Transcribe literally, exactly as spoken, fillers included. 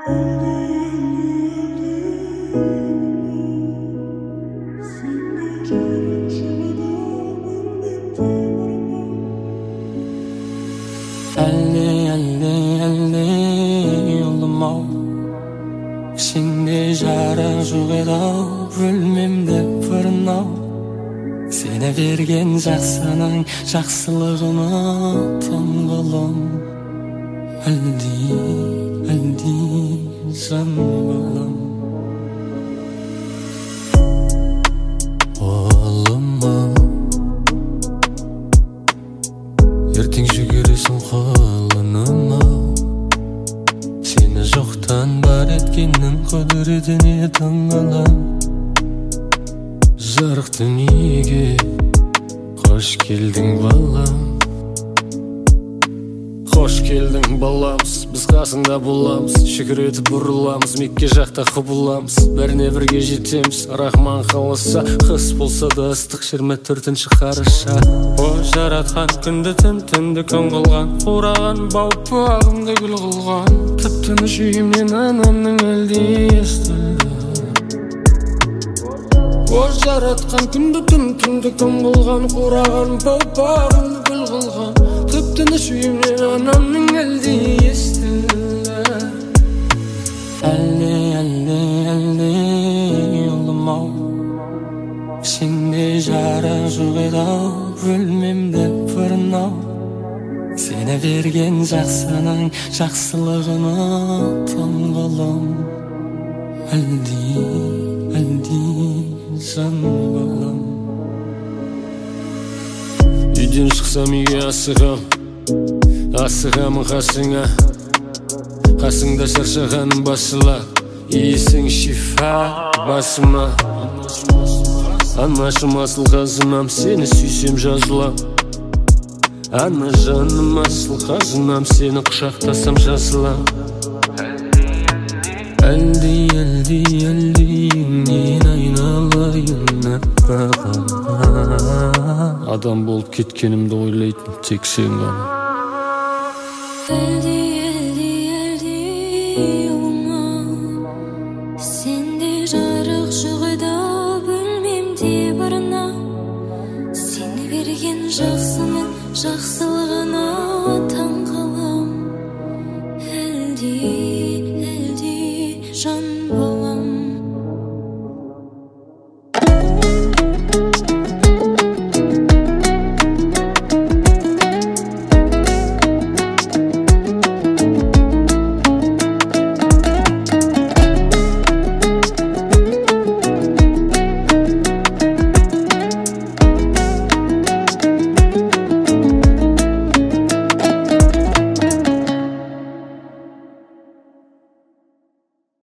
Әлі, әлі, әлі ұлым-ау, ішіңде жарық жоқ еді-ау, өлмемді бұрын-ау. Сені берген жақсының жақсылығыны таңғалам. Әлди, әлди жан балам. Ұлым-ау, ертең жүгіресің қолыным-ау. Сені жоқтан бар еткеннің құдіретіне таңғалам. Жарық дүниеге қош келдің балам. Қош келдің баламыз, біз қасыңда боламыз. Шүкір етіп бұрыламыз, Мекке жақта құбыламыз. Бәріне бірге жетеміз, Рахман қаласа. Қыс болса да ыстық жиырма төртінші қараша. О жаратқан күнді түн, түнді күн қылған, қураған бау-бағымды гүл қылған. Тып-тыныш үйімнен анамның әлде естілді. О жаратқан күнді түн, түнді күн қылған, қураған бау-бағымды гүл қылған. Тып-тыныш үйімнен анамның әлде естілді. Әлде, әлде, әлде ұлым-ау, ішіңде жарық жоқ еді-ау, өлмемді бұрын-ау. Сені берген жақсының жақсылығыны таңғалам. Әлди, әлди жан балам. Үйден шықсам үйге асығам, асығам қасыңа. Қасыңда шаршағаным басыла, иісің шифа басыма. Анашым асыл қазынам, сені сүйсем жазылам. Ана жаным асыл қазынам, сені құшақтасам жазылам. Әлди, әлди, әлдиіңнен айналайын аппағым. Адам болып кеткенімді ойлайтын тек сен ғана. Әлди, әлди, әлди ұлым-ау, сенде жарық жоқ еді-ау, бөлмемде бұрын-ау. Сені берген жақсының жақсылығына таңғалам. Әлди